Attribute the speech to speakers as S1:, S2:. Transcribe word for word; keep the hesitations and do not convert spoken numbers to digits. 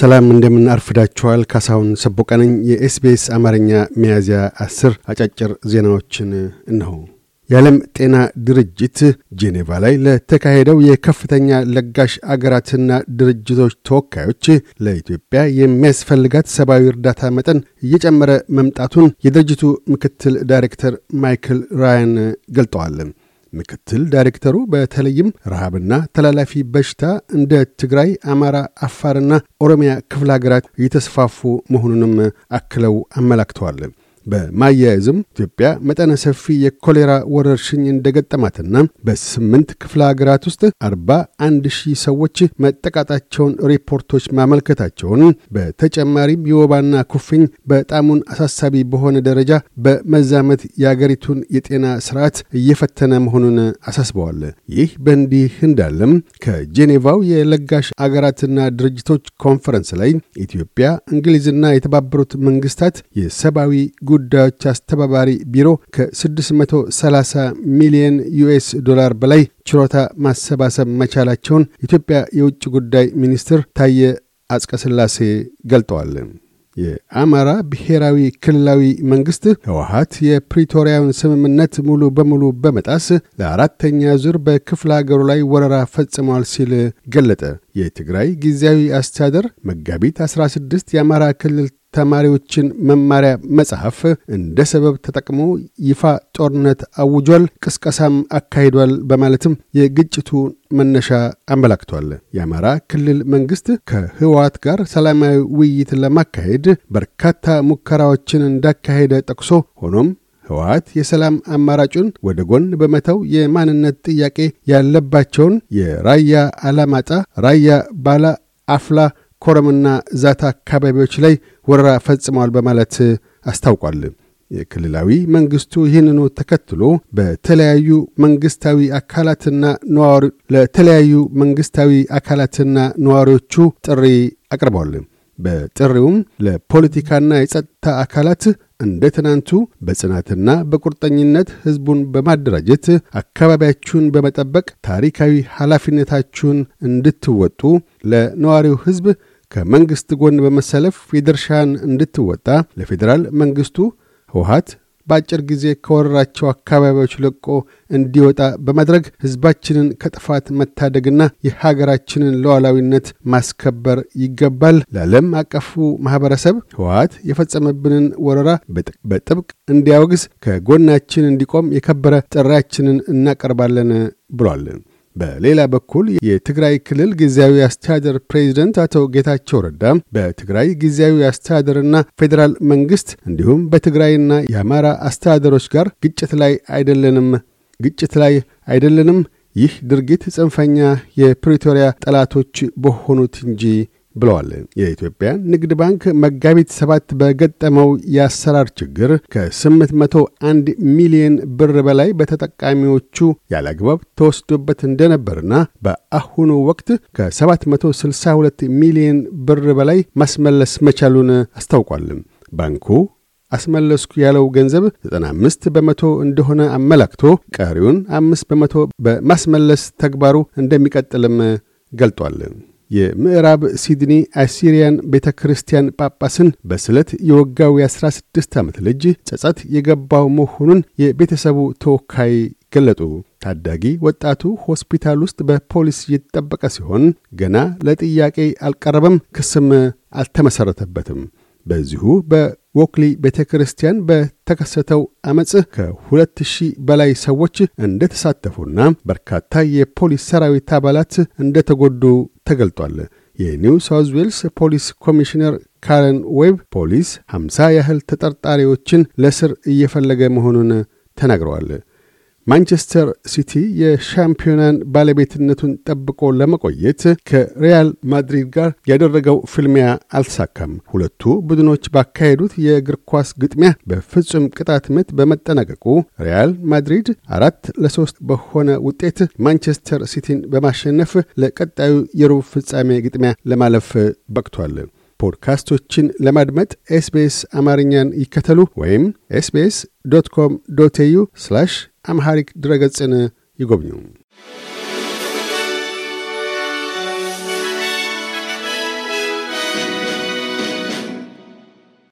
S1: ሰላም እንደምን አርፍዳችኋል። ካሳሁን ሰቦቀነኝ የኤስቢኤስ አማርኛ ሚያዝያ አስር አጫጭር ዜናዎችን እነሆ። የዓለም ጤና ድርጅት ጄኔቫ ላይ ለተካሄደው የከፍተኛ ለጋሽ አገራትና ድርጅቶች ተወካዮች ለኢትዮጵያ የሚያስፈልጋት ሰብአዊ እርዳታ መጠን እየጨመረ መምጣቱን የድርጅቱ ምክትል ዳይሬክተር ማይክል ራያን ገልጠዋል። ምክትል ዳይሬክተሩ በተለይም ረሃብና ተላላፊ በሽታ እንደ ትግራይ፣ አማራ፣ አፋርና ኦሮሚያ ክፍለ ሀገራት እየተስፋፉ መሆኑንም አክለው አመላክተዋል። በማያያዝም ኢትዮጵያ መጠነ ሰፊ የኮሌራ ወረርሽኝ እንደገጠማትና በስምንት ክፍለ ሀገራት ውስጥ አርባ አንድ ሺህ ሰዎች መጠቃጣቸውን ሪፖርቶች ማመልከታቸውን፣ በተጨማሪም የወባና ኩፍኝ በጣሙን አሳሳቢ በሆነ ደረጃ በመዛመት የአገሪቱን የጤና ስርዓት እየፈተነ መሆኑን አሳስበዋል። ይህ በእንዲህ እንዳለም ከጄኔቫው የለጋሽ አገራትና ድርጅቶች ኮንፈረንስ ላይ ኢትዮጵያ፣ እንግሊዝና የተባበሩት መንግስታት የሰብአዊ ጉዳዮች አስተባባሪ ቢሮ ከስድስት መቶ ሰላሳ ሚሊዮን ዩኤስ ዶላር በላይ ችሮታ ማሰባሰብ መቻላቸውን ኢትዮጵያ የውጭ ጉዳይ ሚኒስትር ታየ አጽቀሥላሴ ገልጠዋል። የአማራ ብሔራዊ ክልላዊ መንግስት ህወሓት የፕሪቶሪያውን ስምምነት ሙሉ በሙሉ በመጣስ ለአራተኛ ዙር በክፍለ ሀገሩ ላይ ወረራ ፈጽሟል ሲል ገለጠ። የትግራይ ጊዜያዊ አስተዳደር መጋቢት አስራ ስድስት የአማራ ክልል ተማሪዎችን መማሪያ መጽሐፍ እንደ ሰበብ ተጠቅሞ ይፋ ጦርነት አውጇል፣ ቅስቀሳም አካሂዷል በማለትም የግጭቱ መነሻ አመላክቷል። የአማራ ክልል መንግስት ከህወሓት ጋር ሰላማዊ ውይይት ለማካሄድ በርካታ ሙከራዎችን እንዳካሄደ ጠቅሶ ሆኖም ህወሓት የሰላም አማራጩን ወደ ጎን በመተው የማንነት ጥያቄ ያለባቸውን የራያ አላማጣ፣ ራያ ባላ፣ አፍላ፣ ኮረምና ዛታ አካባቢዎች ላይ ወረራ ፈጽመዋል በማለት አስታውቋል። የክልላዊ መንግስቱ ይህንኑ ተከትሎ በተለያዩ መንግስታዊ አካላትና ነዋሪ ለተለያዩ መንግስታዊ አካላትና ነዋሪዎቹ ጥሪ አቅርበዋል። በጥሪውም ለፖለቲካና የጸጥታ አካላት እንደ ትናንቱ በጽናትና በቁርጠኝነት ህዝቡን በማደራጀት አካባቢያችሁን በመጠበቅ ታሪካዊ ኃላፊነታችሁን እንድትወጡ፣ ለነዋሪው ህዝብ ከመንግስት ጎን በመሰለፍ የድርሻን እንድትወጣ፣ ለፌዴራል መንግስቱ ህወሓት በአጭር ጊዜ ከወረራቸው አካባቢዎች ለቆ እንዲወጣ በማድረግ ህዝባችንን ከጥፋት መታደግና የሀገራችንን ሉዓላዊነት ማስከበር ይገባል። ለዓለም አቀፉ ማህበረሰብ ህወሓት የፈጸመብንን ወረራ በጥብቅ እንዲያወግዝ ከጎናችን እንዲቆም የከበረ ጥሪያችንን እናቀርባለን ብሏል። በሌላ በኩል የትግራይ ክልል ጊዜያዊ አስተዳደር ፕሬዝዳንት አቶ ጌታቸው ረዳ በትግራይ ጊዜያዊ አስተዳደርና ፌዴራል መንግስት እንዲሁም በትግራይና የአማራ አስተዳደሮች ጋር ግጭት ላይ አይደለንም ግጭት ላይ አይደለንም ይህ ድርጊት ጽንፈኛ የፕሪቶሪያ ጠላቶች በሆኑት እንጂ ብለዋል። የኢትዮጵያ ንግድ ባንክ መጋቢት ሰባት በገጠመው የአሰራር ችግር ከስምንት መቶ አንድ ሚሊዮን ብር በላይ በተጠቃሚዎቹ ያላግባብ ተወስዶበት እንደነበርና በአሁኑ ወቅት ከሰባት መቶ ስልሳ ሁለት ሚሊዮን ብር በላይ ማስመለስ መቻሉን አስታውቋል። ባንኩ አስመለስኩ ያለው ገንዘብ ዘጠና አምስት በመቶ እንደሆነ አመላክቶ ቀሪውን አምስት በመቶ በማስመለስ ተግባሩ እንደሚቀጥልም ገልጧል። የምዕራብ ሲድኒ አሲሪያን ቤተክርስቲያን ጳጳስን በስለት የወጋው የአስራ ስድስት ዓመት ልጅ ጸጸት የገባው መሆኑን የቤተሰቡ ተወካይ ገለጡ። ታዳጊ ወጣቱ ሆስፒታል ውስጥ በፖሊስ እየተጠበቀ ሲሆን ገና ለጥያቄ አልቀረበም፣ ክስም አልተመሰረተበትም። በዚሁ በወክሊ ቤተክርስቲያን በተከሰተው አመጽ ከሁለት ሺህ በላይ ሰዎች እንደተሳተፉና በርካታ የፖሊስ ሰራዊት አባላት እንደተጎዱ ተገልጧል። የኒው ሳውዝ ዌልስ ፖሊስ ኮሚሽነር ካረን ዌብ ፖሊስ ሃምሳ ያህል ተጠርጣሪዎችን ለስር እየፈለገ መሆኑን ተናግረዋል። ማንቸስተር ሲቲ የሻምፒዮናን ባለቤትነቱን ጠብቆ ለመቆየት ከሪያል ማድሪድ ጋር ያደረገው ፍልሚያ አልተሳካም። ሁለቱ ቡድኖች ባካሄዱት የእግር ኳስ ግጥሚያ በፍጹም ቅጣት ምት በመጠናቀቁ ሪያል ማድሪድ አራት ለሶስት በሆነ ውጤት ማንቸስተር ሲቲን በማሸነፍ ለቀጣዩ የሩብ ፍጻሜ ግጥሚያ ለማለፍ በቅቷል። ፖድካስቶችን ለማድመጥ ኤስቢኤስ አማርኛን ይከተሉ ወይም ኤስ ቢ ኤስ ዶት ኮም ዶት ኤ ዩ ስላሽ አምሃሪክ ድረገጽን ይጎብኙ።